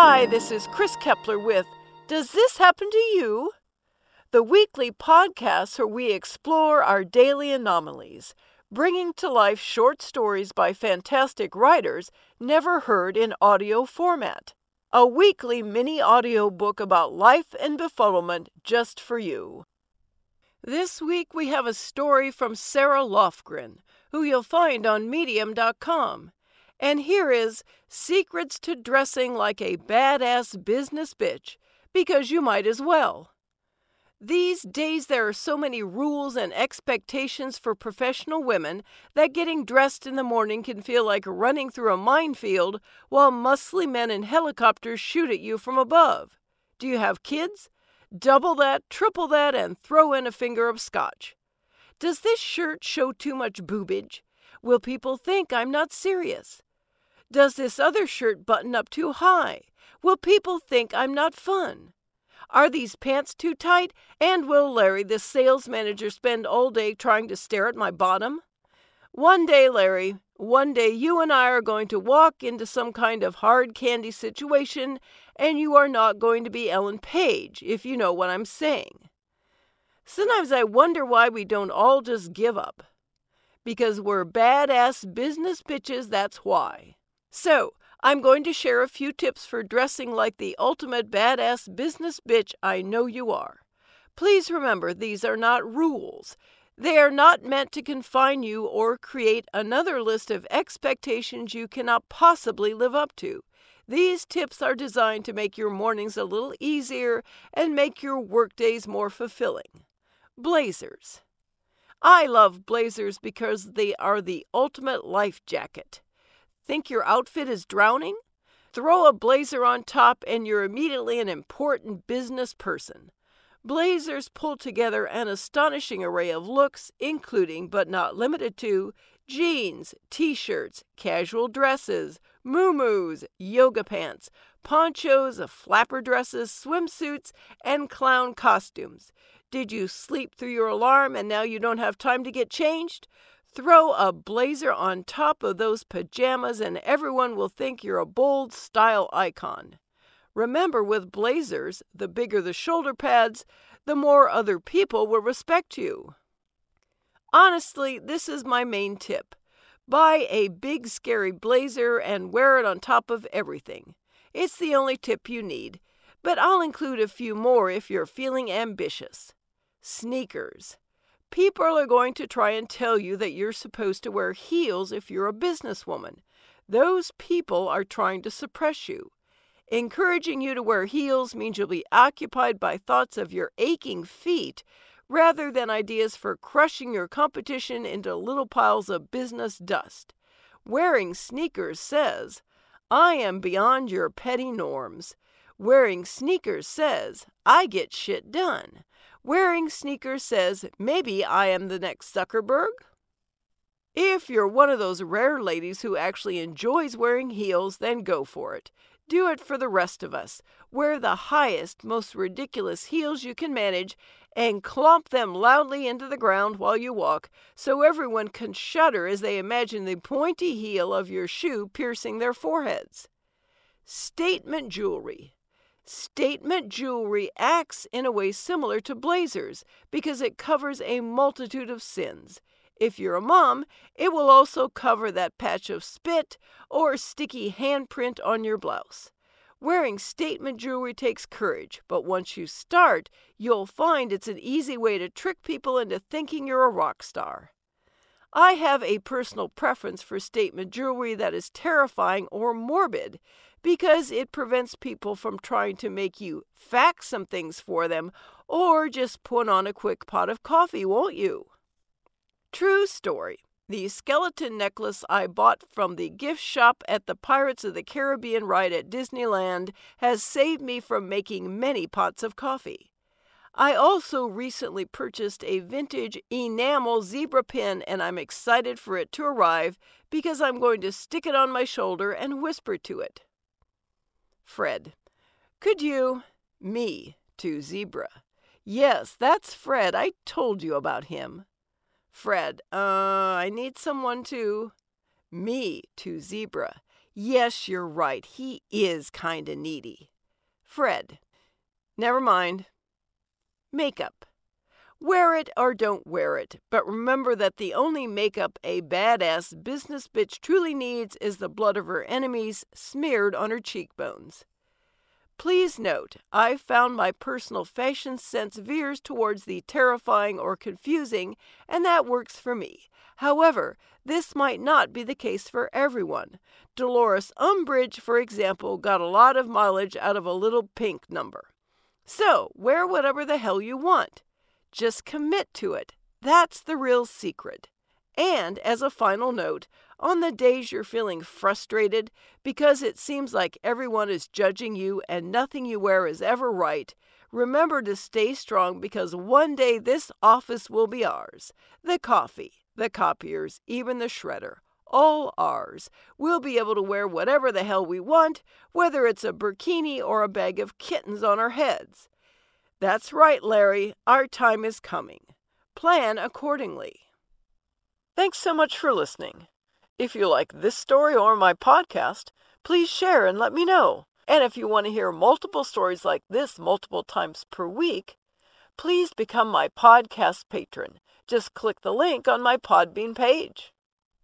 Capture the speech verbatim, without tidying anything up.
Hi, this is Chris Kepler with Does This Happen to You? The weekly podcast where we explore our daily anomalies, bringing to life short stories by fantastic writers never heard in audio format. A weekly mini audio book about life and befuddlement just for you. This week we have a story from Sarah Lofgren, who you'll find on medium dot com. And here is Secrets to Dressing Like a Badass Business Bitch, because you might as well. These days there are so many rules and expectations for professional women that getting dressed in the morning can feel like running through a minefield while muscly men in helicopters shoot at you from above. Do you have kids? Double that, triple that, and throw in a finger of scotch. Does this shirt show too much boobage? Will people think I'm not serious? Does this other shirt button up too high? Will people think I'm not fun? Are these pants too tight? And will Larry, the sales manager, spend all day trying to stare at my bottom? One day, Larry, one day you and I are going to walk into some kind of hard candy situation, and you are not going to be Ellen Page, if you know what I'm saying. Sometimes I wonder why we don't all just give up. Because we're badass business bitches, that's why. So, I'm going to share a few tips for dressing like the ultimate badass business bitch I know you are. Please remember, these are not rules. They are not meant to confine you or create another list of expectations you cannot possibly live up to. These tips are designed to make your mornings a little easier and make your workdays more fulfilling. Blazers. I love blazers because they are the ultimate life jacket. Think your outfit is drowning? Throw a blazer on top and you're immediately an important business person. Blazers pull together an astonishing array of looks, including but not limited to jeans, t-shirts, casual dresses, muumuus, yoga pants, ponchos, flapper dresses, swimsuits, and clown costumes. Did you sleep through your alarm and now you don't have time to get changed? Throw a blazer on top of those pajamas and everyone will think you're a bold style icon. Remember, with blazers, the bigger the shoulder pads, the more other people will respect you. Honestly, this is my main tip. Buy a big scary blazer and wear it on top of everything. It's the only tip you need, but I'll include a few more if you're feeling ambitious. Sneakers. People are going to try and tell you that you're supposed to wear heels if you're a businesswoman. Those people are trying to suppress you. Encouraging you to wear heels means you'll be occupied by thoughts of your aching feet rather than ideas for crushing your competition into little piles of business dust. Wearing sneakers says, I am beyond your petty norms. Wearing sneakers says, I get shit done. Wearing sneakers says, maybe I am the next Zuckerberg. If you're one of those rare ladies who actually enjoys wearing heels, then go for it. Do it for the rest of us. Wear the highest, most ridiculous heels you can manage and clomp them loudly into the ground while you walk so everyone can shudder as they imagine the pointy heel of your shoe piercing their foreheads. Statement jewelry. Statement jewelry acts in a way similar to blazers because it covers a multitude of sins. If you're a mom, it will also cover that patch of spit or sticky handprint on your blouse. Wearing statement jewelry takes courage, but once you start, you'll find it's an easy way to trick people into thinking you're a rock star. I have a personal preference for statement jewelry that is terrifying or morbid, because it prevents people from trying to make you fax some things for them or just put on a quick pot of coffee, won't you? True story. The skeleton necklace I bought from the gift shop at the Pirates of the Caribbean ride at Disneyland has saved me from making many pots of coffee. I also recently purchased a vintage enamel zebra pin and I'm excited for it to arrive because I'm going to stick it on my shoulder and whisper to it. Fred. Could you? Me to zebra. Yes, that's Fred. I told you about him. Fred. Uh, I need someone to... Me to zebra. Yes, you're right. He is kinda needy. Fred. Never mind. Makeup. Wear it or don't wear it, but remember that the only makeup a badass business bitch truly needs is the blood of her enemies smeared on her cheekbones. Please note, I've found my personal fashion sense veers towards the terrifying or confusing, and that works for me. However, this might not be the case for everyone. Dolores Umbridge, for example, got a lot of mileage out of a little pink number. So, wear whatever the hell you want. Just commit to it. That's the real secret. And as a final note, on the days you're feeling frustrated because it seems like everyone is judging you and nothing you wear is ever right, remember to stay strong because one day this office will be ours. The coffee, the copiers, even the shredder. All ours. We'll be able to wear whatever the hell we want, whether it's a burkini or a bag of kittens on our heads. That's right, Larry. Our time is coming. Plan accordingly. Thanks so much for listening. If you like this story or my podcast, please share and let me know. And if you want to hear multiple stories like this multiple times per week, please become my podcast patron. Just click the link on my Podbean page.